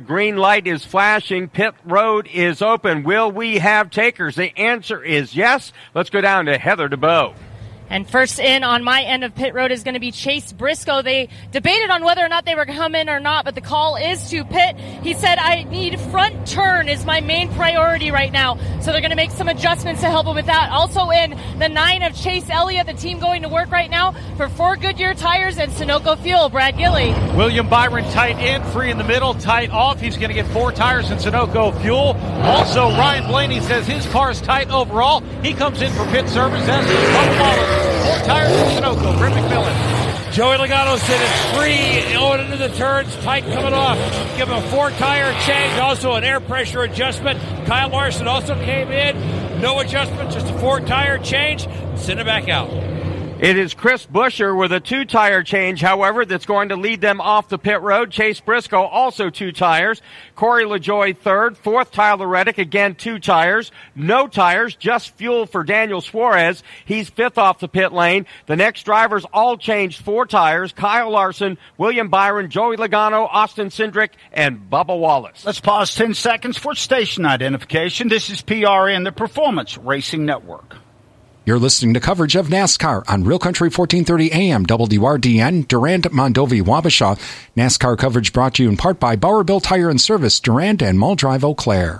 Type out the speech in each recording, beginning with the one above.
green light is flashing. Pit road is open. Will we have takers? The answer is yes. Let's go down to Heather DeBow. And first in on my end of pit road is going to be Chase Briscoe. They debated on whether or not they were coming or not, but the call is to pit. He said, I need front turn is my main priority right now. So they're going to make some adjustments to help him with that. Also in the 9 of Chase Elliott, the team going to work right now for 4 Goodyear tires and Sunoco Fuel. Brad Gilly. William Byron tight in, 3 in the middle, tight off. He's going to get 4 tires and Sunoco Fuel. Also, Ryan Blaney says his car's tight overall. He comes in for pit service, as does Bubba Wallace. 4 tires and Sunoco. Brent McMillan. Joey Logano said it's 3 going into the turns, tight coming off. Give him a 4-tire change, also an air pressure adjustment. Kyle Larson also came in. No adjustment, just a 4-tire change. Send it back out. It is Chris Buescher with a 2-tire change, however, that's going to lead them off the pit road. Chase Briscoe, also 2 tires. Corey LaJoie, 3rd. 4th, Tyler Reddick, again 2 tires. No tires, just fuel for Daniel Suarez. He's 5th off the pit lane. The next drivers all changed 4 tires. Kyle Larson, William Byron, Joey Logano, Austin Cindric, and Bubba Wallace. Let's pause 10 seconds for station identification. This is PRN, the Performance Racing Network. You're listening to coverage of NASCAR on Real Country 1430 AM, WRDN, Durand, Mondovi, Wabasha. NASCAR coverage brought to you in part by Bowerville Tire and Service, Durand and Muldrive, Eau Claire.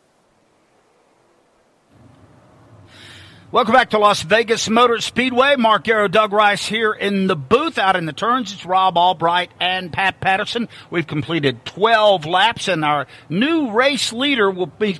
Welcome back to Las Vegas Motor Speedway. Mark Garrow, Doug Rice here in the booth. Out in the turns, it's Rob Albright and Pat Patterson. We've completed 12 laps, and our new race leader will be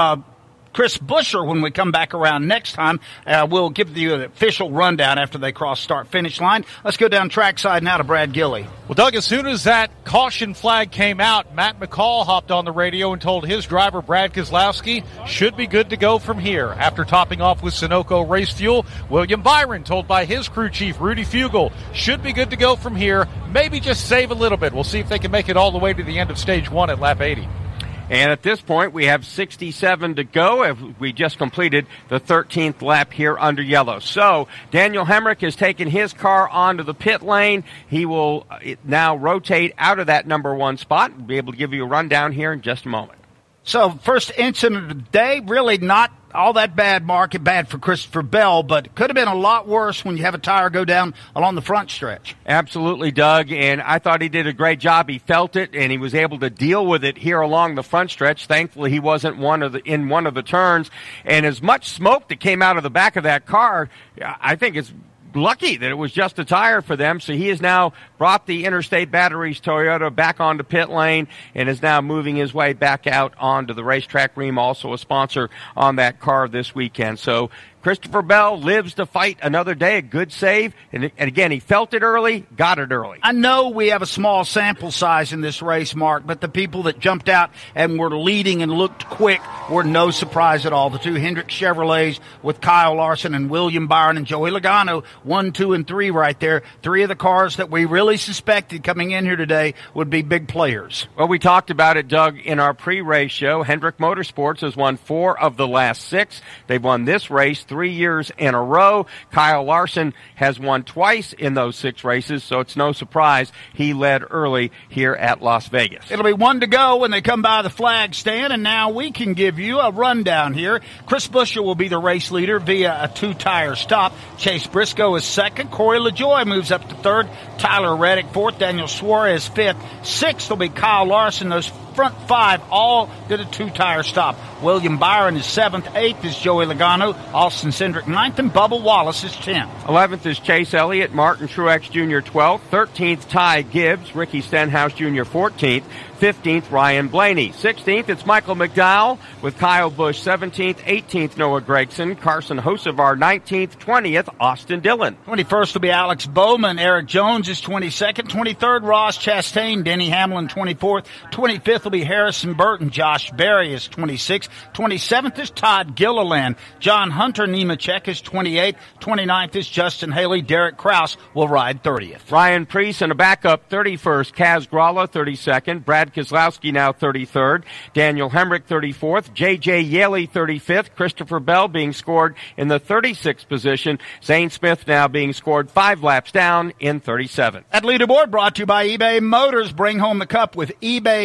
Chris Buescher when we come back around next time. We'll give you an official rundown after they cross start-finish line. Let's go down trackside now to Brad Gilly. Well, Doug, as soon as that caution flag came out, Matt McCall hopped on the radio and told his driver, Brad Keselowski, should be good to go from here. After topping off with Sunoco race fuel, William Byron, told by his crew chief, Rudy Fugle, should be good to go from here. Maybe just save a little bit. We'll see if they can make it all the way to the end of stage 1 at lap 80. And at this point, we have 67 to go. We just completed the 13th lap here under yellow. So Daniel Hemrick has taken his car onto the pit lane. He will now rotate out of that number 1 spot. We'll be able to give you a rundown here in just a moment. So first incident of the day, really not all that bad, Mark, and bad for Christopher Bell, but it could have been a lot worse when you have a tire go down along the front stretch. Absolutely, Doug, and I thought he did a great job. He felt it, and he was able to deal with it here along the front stretch. Thankfully, he wasn't in one of the turns, and as much smoke that came out of the back of that car, I think it's lucky that it was just a tire for them. So he has now brought the Interstate Batteries Toyota back onto pit lane and is now moving his way back out onto the racetrack. Ream, also a sponsor on that car this weekend. So Christopher Bell lives to fight another day, a good save. And again, he felt it early, got it early. I know we have a small sample size in this race, Mark, but the people that jumped out and were leading and looked quick were no surprise at all. The 2 Hendrick Chevrolets with Kyle Larson and William Byron and Joey Logano, 1, 2, and 3 right there. 3 of the cars that we really suspected coming in here today would be big players. Well, we talked about it, Doug, in our pre-race show. Hendrick Motorsports has won 4 of the last 6. They've won this race 3 years in a row. Kyle Larson has won twice in those 6 races, so it's no surprise he led early here at Las Vegas. It'll be 1 to go when they come by the flag stand, and now we can give you a rundown here. Chris Buescher will be the race leader via a 2-tire stop. Chase Briscoe is 2nd. Corey LaJoie moves up to 3rd. Tyler Reddick 4th. Daniel Suarez 5th. 6th will be Kyle Larson. Those front 5 all did a 2-tire stop. William Byron is 7th. 8th is Joey Logano. Austin Cindric 9th. And Bubba Wallace is 10th. 11th is Chase Elliott. Martin Truex Jr. 12th. 13th, Ty Gibbs. Ricky Stenhouse Jr. 14th. 15th, Ryan Blaney. 16th, it's Michael McDowell with Kyle Busch 17th. 18th, Noah Gragson. Carson Hocevar 19th. 20th, Austin Dillon. 21st will be Alex Bowman. Eric Jones is 22nd. 23rd, Ross Chastain. Denny Hamlin 24th. 25th will be Harrison Burton. Josh Berry is 26th. 27th is Todd Gilliland. John Hunter Nemechek is 28th. 29th is Justin Haley. Derek Kraus will ride 30th. Ryan Preece in a backup 31st. Kaz Gralla 32nd. Brad Keselowski now 33rd. Daniel Hemrick 34th. J.J. Yaley 35th. Christopher Bell being scored in the 36th position. Zane Smith now being scored 5 laps down in 37th. That leaderboard brought to you by eBay Motors. Bring home the cup with eBay Guarantee.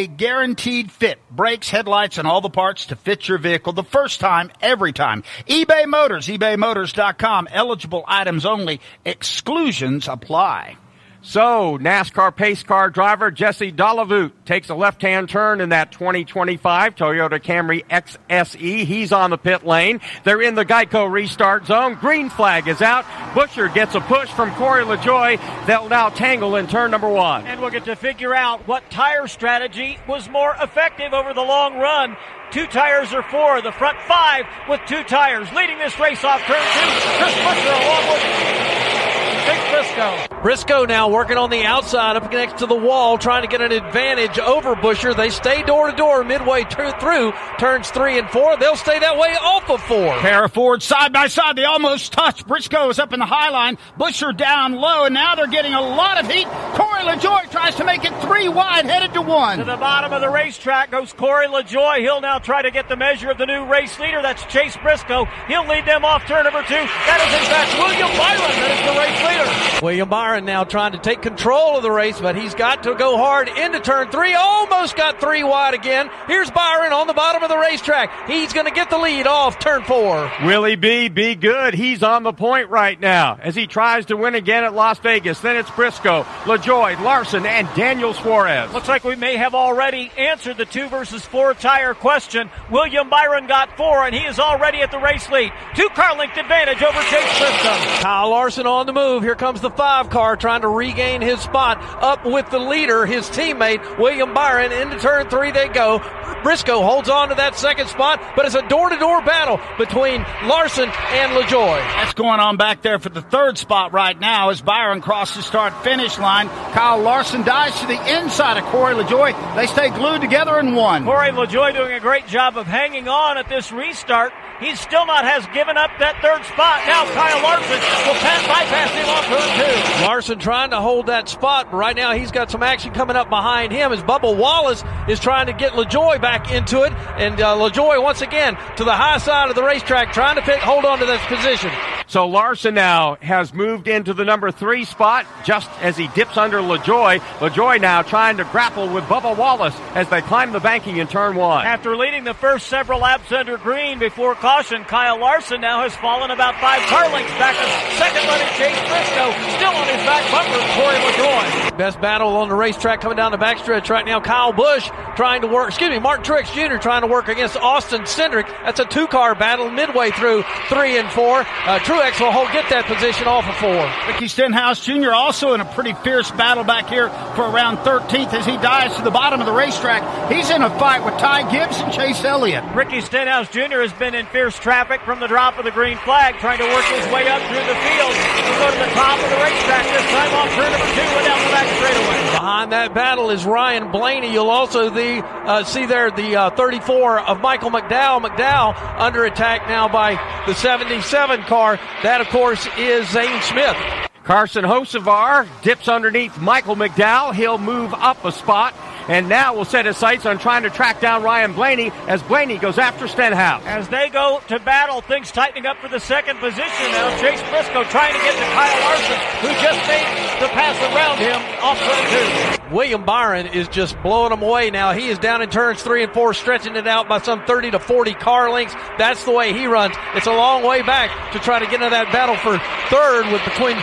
guaranteed fit. Brakes, headlights, and all the parts to fit your vehicle the first time, every time. eBay Motors, ebaymotors.com. Eligible items only. Exclusions apply. So, NASCAR pace car driver Jesse Dollavout takes a left-hand turn in that 2025 Toyota Camry XSE. He's on the pit lane. They're in the Geico restart zone. Green flag is out. Buscher gets a push from Corey LaJoie. They'll now tangle in turn number 1. And we'll get to figure out what tire strategy was more effective over the long run. 2 tires or 4. The front 5 with 2 tires. Leading this race off turn 2. Chris Buscher along with Big Briscoe. Briscoe now working on the outside up next to the wall, trying to get an advantage over Buscher. They stay door to door midway through turns 3 and 4. They'll stay that way off of 4. Pair of Fords side by side. They almost touch. Briscoe is up in the high line. Buscher down low, and now they're getting a lot of heat. Corey LaJoie tries to make it 3 wide, headed to 1. To the bottom of the racetrack goes Corey LaJoie. He'll now try to get the measure of the new race leader. That's Chase Briscoe. He'll lead them off turn number 2. That is in fact William Byron. That is the race leader. William Byron now trying to take control of the race, but he's got to go hard into turn 3. Almost got 3 wide again. Here's Byron on the bottom of the racetrack. He's going to get the lead off turn 4. Willie B, be good. He's on the point right now as he tries to win again at Las Vegas. Then it's Briscoe, LaJoie, Larson, and Daniel Suarez. Looks like we may have already answered the 2 versus 4 tire question. William Byron got 4, and he is already at the race lead. 2 car length advantage over Chase Briscoe. Kyle Larson on the move. Here comes the 5 car trying to regain his spot up with the leader, his teammate, William Byron. Into turn 3 they go. Briscoe holds on to that second spot, but it's a door-to-door battle between Larson and LaJoie. That's going on back there for the 3rd spot right now as Byron crosses start-finish line. Kyle Larson dives to the inside of Corey LaJoie. They stay glued together in 1. Corey LaJoie doing a great job of hanging on at this restart. He still has given up that 3rd spot. Now Kyle Larson will bypass him off turn 2. Larson trying to hold that spot, but right now he's got some action coming up behind him as Bubba Wallace is trying to get LaJoie back into it. And LaJoie once again to the high side of the racetrack trying to hold on to this position. So Larson now has moved into the number 3 spot just as he dips under LaJoie. LaJoie now trying to grapple with Bubba Wallace as they climb the banking in turn 1. After leading the first several laps under green before caution, Kyle Larson now has fallen about 5 car lengths back to second running Chase Briscoe. Still on his back bumper, Corey LaJoie. Best battle on the racetrack coming down the backstretch right now. Kyle Busch trying to work, Martin Truex Jr. trying to work against Austin Cindric. That's a 2-car battle midway through 3 and 4. Truex will get that position off of 4. Ricky Stenhouse Jr. also in a pretty fierce battle back here for around 13th as he dives to the bottom of the racetrack. He's in a fight with Ty Gibbs and Chase Elliott. Ricky Stenhouse Jr. has been in fierce traffic from the drop of the green flag, trying to work his way up through the field to go to the top of the racetrack. This time off turn number 2 and down the back straightaway. Behind that battle is Ryan Blaney. You'll also see there the 34 of Michael McDowell. McDowell under attack now by the 77 car. That, of course, is Zane Smith. Carson Hocevar dips underneath Michael McDowell. He'll move up a spot. And now we'll set his sights on trying to track down Ryan Blaney as Blaney goes after Stenhouse. As they go to battle, things tightening up for the second position now. Chase Briscoe trying to get to Kyle Larson, who just made the pass around him off turn 2. William Byron is just blowing them away now. He is down in turns 3 and 4, stretching it out by some 30 to 40 car lengths. That's the way he runs. It's a long way back to try to get into that battle for 3rd between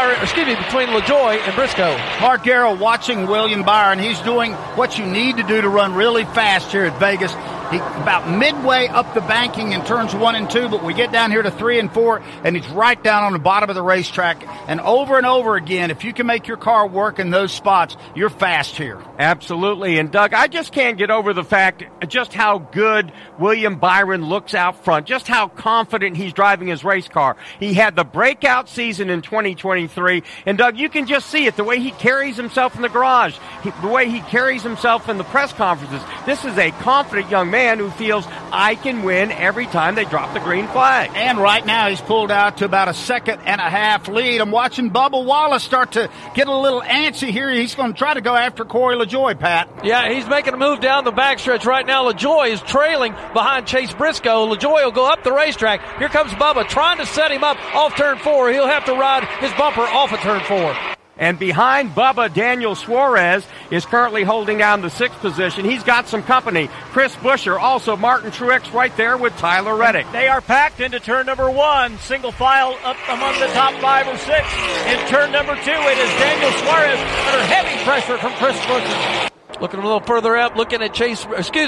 LaJoie and Briscoe. Mark Garrow watching William Byron. He's doing what you need to do to run really fast here at Vegas. He about midway up the banking in turns 1 and 2, but we get down here to 3 and 4, and he's right down on the bottom of the racetrack. And over again, if you can make your car work in those spots, you're fast here. Absolutely. And Doug, I just can't get over the fact just how good William Byron looks out front, just how confident he's driving his race car. He had the breakout season in 2023, and Doug, you can just see it, the way he carries himself in the garage, the way he carries himself in the press conferences. This is a confident young man who feels I can win every time they drop the green flag. And right now he's pulled out to about a 1.5-second lead. I'm watching Bubba Wallace start to get a little antsy here. He's going to try to go after Corey LaJoie, Pat. Yeah, he's making a move down the backstretch right now. LaJoie is trailing behind Chase Briscoe. LaJoie will go up the racetrack. Here comes Bubba trying to set him up off turn 4. He'll have to ride his bumper off of turn 4. And behind Bubba, Daniel Suarez is currently holding down the 6th position. He's got some company. Chris Buescher, also Martin Truex right there with Tyler Reddick. They are packed into turn number 1. Single file up among the top 5 or 6. In turn number 2, it is Daniel Suarez under heavy pressure from Chris Buescher. Looking a little further up, looking at Chase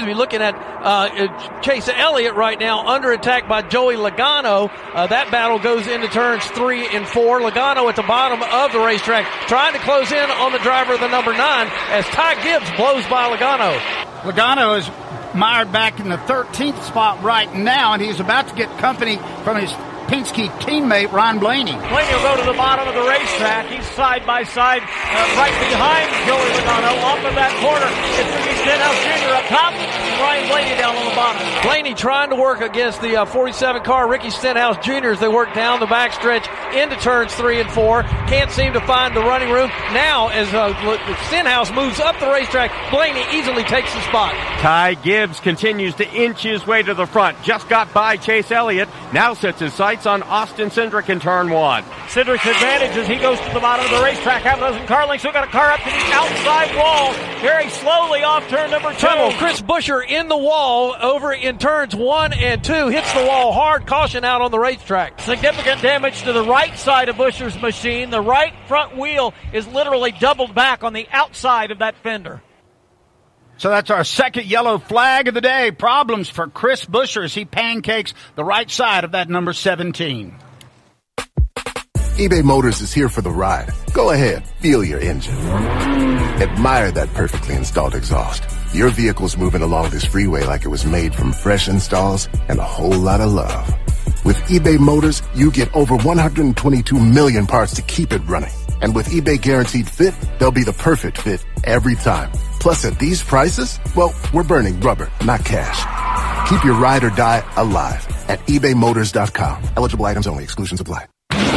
Elliott right now, under attack by Joey Logano. That battle goes into turns 3 and 4. Logano at the bottom of the racetrack, trying to close in on the driver of the number 9 as Ty Gibbs blows by Logano. Logano is mired back in the 13th spot right now, and he's about to get company from his Penske teammate, Ron Blaney. Blaney will go to the bottom of the racetrack. He's side by side, right behind Joey Logano. Off of that corner, it's Ricky Stenhouse Jr. up top, and Ryan Blaney down on the bottom. Blaney trying to work against the 47 car, Ricky Stenhouse Jr. as they work down the backstretch into turns 3 and 4. Can't seem to find the running room. Now, as Stenhouse moves up the racetrack, Blaney easily takes the spot. Ty Gibbs continues to inch his way to the front. Just got by Chase Elliott. Now sets his sights on Austin Cindric in turn 1. Cindric's advantage as he goes to the bottom of the racetrack. Half a dozen car lengths. We've got a car up to the outside wall. Very slowly off turn number 2. Chris Buescher in the wall over in turns 1 and 2. Hits the wall hard. Caution out on the racetrack. Significant damage to the right side of Buescher's machine. The right front wheel is literally doubled back on the outside of that fender. So that's our second yellow flag of the day. Problems for Chris Buescher as he pancakes the right side of that number 17. eBay Motors is here for the ride. Go ahead, feel your engine. Admire that perfectly installed exhaust. Your vehicle's moving along this freeway like it was made from fresh installs and a whole lot of love. With eBay Motors, you get over 122 million parts to keep it running. And with eBay Guaranteed Fit, they'll be the perfect fit every time. Plus, at these prices, well, we're burning rubber, not cash. Keep your ride or die alive at ebaymotors.com. Eligible items only. Exclusions apply.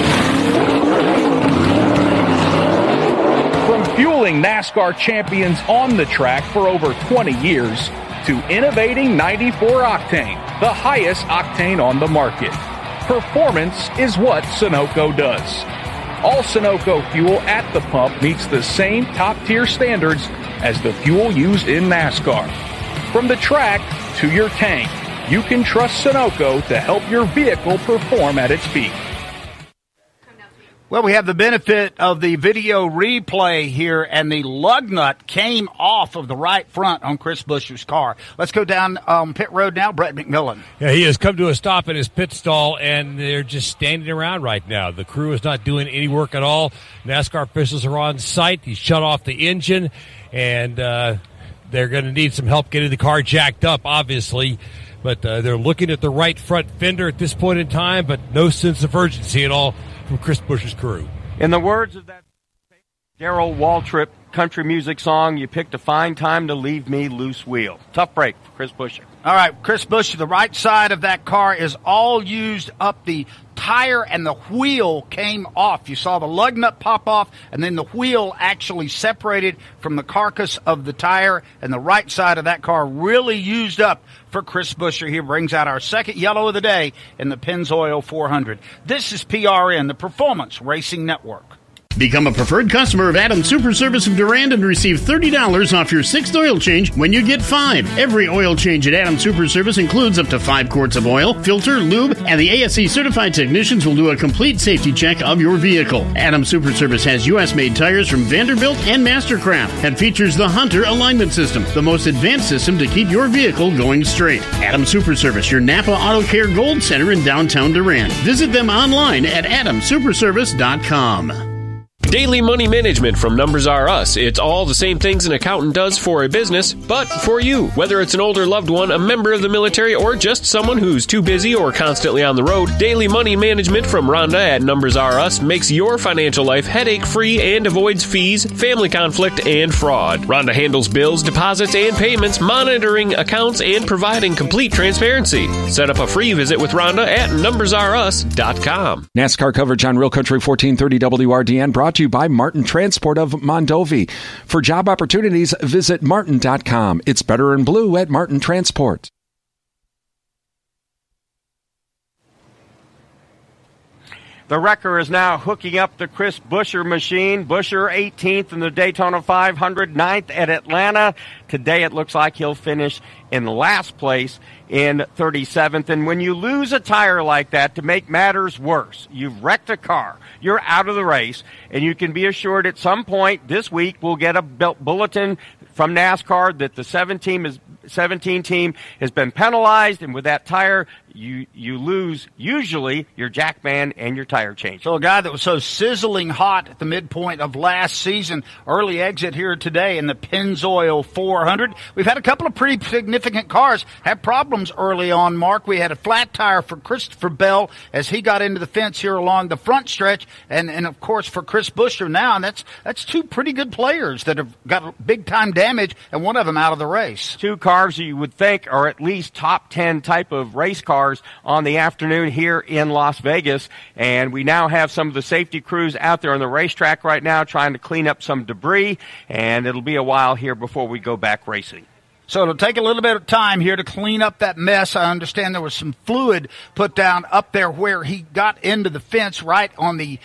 From fueling NASCAR champions on the track for over 20 years to innovating 94 Octane, the highest octane on the market. Performance is what Sunoco does. All Sunoco fuel at the pump meets the same top-tier standards as the fuel used in NASCAR. From the track to your tank, you can trust Sunoco to help your vehicle perform at its peak. Well, we have the benefit of the video replay here, and the lug nut came off of the right front on Chris Buescher's car. Let's go down pit road now. Brett McMillan. Yeah, he has come to a stop at his pit stall, and they're just standing around right now. The crew is not doing any work at all. NASCAR officials are on site. He shut off the engine, and they're going to need some help getting the car jacked up, obviously. But they're looking at the right front fender at this point in time, but no sense of urgency at all from Chris Buescher's crew. In the words of that Darrell Waltrip country music song, you picked a fine time to leave me loose wheel. Tough break for Chris Buescher. All right, Chris Buescher, the right side of that car is all used up. The tire and the wheel came off. You saw the lug nut pop off, and then the wheel actually separated from the carcass of the tire, and the right side of that car really used up for Chris Buescher. He brings out our second yellow of the day in the Pennzoil 400. This is PRN, the Performance Racing Network. Become a preferred customer of Adams Super Service of Durand and receive $30 off your 6th oil change when you get 5. Every oil change at Adams Super Service includes up to 5 quarts of oil, filter, lube, and the ASE certified technicians will do a complete safety check of your vehicle. Adams Super Service has U.S.-made tires from Vanderbilt and Mastercraft and features the Hunter alignment system, the most advanced system to keep your vehicle going straight. Adams Super Service, your Napa Auto Care Gold Center in downtown Durand. Visit them online at adamsuperservice.com. Daily money management from Numbers R Us. It's all the same things an accountant does for a business, but for you. Whether it's an older loved one, a member of the military, or just someone who's too busy or constantly on the road, daily money management from Rhonda at Numbers R Us makes your financial life headache-free and avoids fees, family conflict, and fraud. Rhonda handles bills, deposits, and payments, monitoring accounts, and providing complete transparency. Set up a free visit with Rhonda at numbersrus.com. NASCAR coverage on Real Country 1430 WRDN brought to you by Martin Transport of Mondovi. For job opportunities, visit martin.com. It's better in blue at Martin Transport. The wrecker is now hooking up the Chris Buescher machine. Buescher 18th in the Daytona 500, 9th at Atlanta. Today it looks like he'll finish in last place in 37th. And when you lose a tire like that, to make matters worse, you've wrecked a car, you're out of the race, and you can be assured at some point this week we'll get a bulletin from NASCAR that the 17 team has been penalized, and with that tire, you lose usually your jack man and your tire change. So a guy that was so sizzling hot at the midpoint of last season, early exit here today in the Pennzoil 400. We've had a couple of pretty significant cars have problems early on, Mark. We had a flat tire for Christopher Bell as he got into the fence here along the front stretch, and of course for Chris Buescher now, and that's two pretty good players that have got big-time damage, and one of them out of the race. Two cars you would think are at least top 10 type of race cars on the afternoon here in Las Vegas, and we now have some of the safety crews out there on the racetrack right now trying to clean up some debris, and it'll be a while here before we go back racing. So it'll take a little bit of time here to clean up that mess. I understand there was some fluid put down up there where he got into the fence right on the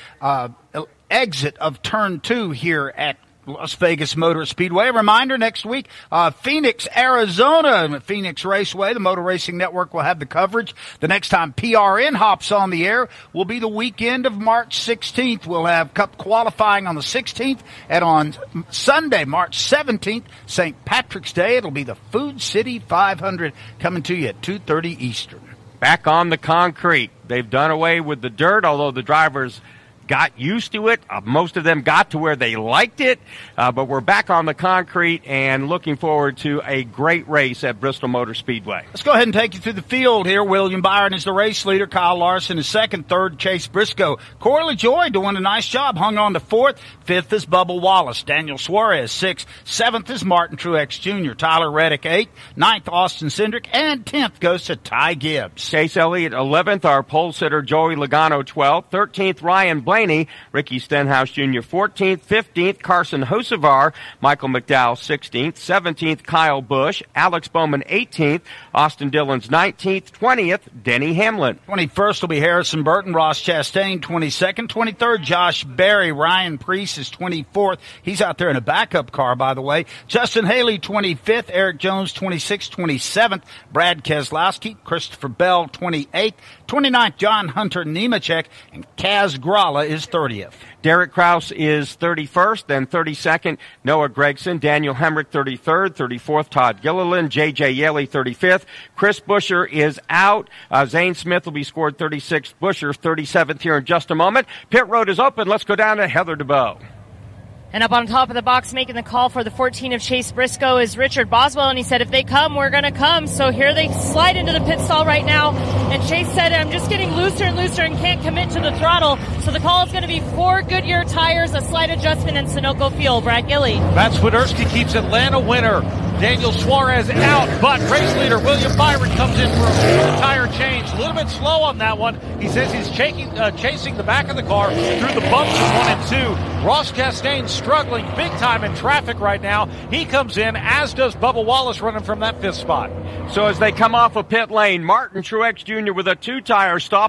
exit of Turn 2 here at Las Vegas Motor Speedway. A reminder, next week, Phoenix, Arizona, Phoenix Raceway. The Motor Racing Network will have the coverage. The next time PRN hops on the air will be the weekend of March 16th. We'll have Cup qualifying on the 16th, and on Sunday, March 17th, St. Patrick's Day, it'll be the Food City 500 coming to you at 2:30 Eastern. Back on the concrete. They've done away with the dirt, although the drivers got used to it. Most of them got to where they liked it, but we're back on the concrete and looking forward to a great race at Bristol Motor Speedway. Let's go ahead and take you through the field here. William Byron is the race leader. Kyle Larson is second. Third, Chase Briscoe. Corey LaJoie doing a nice job. Hung on to fourth. Fifth is Bubba Wallace. Daniel Suarez, sixth. Seventh is Martin Truex Jr. Tyler Reddick, eighth. Ninth, Austin Cindric. And 10th goes to Ty Gibbs. Chase Elliott, 11th. Our pole sitter, Joey Logano, 12th. 13th, Ryan Blaney. Ricky Stenhouse Jr. 14th, 15th, Carson Hocevar, Michael McDowell 16th, 17th, Kyle Busch, Alex Bowman 18th, Austin Dillon's 19th, 20th, Denny Hamlin. 21st will be Harrison Burton, Ross Chastain 22nd, 23rd, Josh Berry, Ryan Preece is 24th. He's out there in a backup car, by the way. Justin Haley 25th, Eric Jones 26th, 27th, Brad Keselowski, Christopher Bell 28th, 29th, John Hunter Nemechek, and Kaz Grala is 30th. Derek Kraus is 31st, then 32nd, Noah Gragson, Daniel Hemrick 33rd, 34th, Todd Gilliland, J.J. Yeley 35th. Chris Buescher is out. Zane Smith will be scored 36th, Buescher 37th here in just a moment. Pit road is open. Let's go down to Heather DeBow. And up on top of the box making the call for the 14 of Chase Briscoe is Richard Boswell, and he said, if they come, we're going to come. So here they slide into the pit stall right now, and Chase said, I'm just getting looser and looser and can't commit to the throttle. So the call is going to be 4 Goodyear tires, a slight adjustment in Sunoco Fuel. Brad Gilly. Matt Swiderski keeps Atlanta winner. Daniel Suarez out, but race leader William Byron comes in for a tire change. A little bit slow on that one. He says he's chasing the back of the car through the bumps of 1 and 2. Ross Chastain struggling big time in traffic right now. He comes in, as does Bubba Wallace running from that 5th spot. So as they come off a pit lane, Martin Truex Jr. with a 2-tire stop.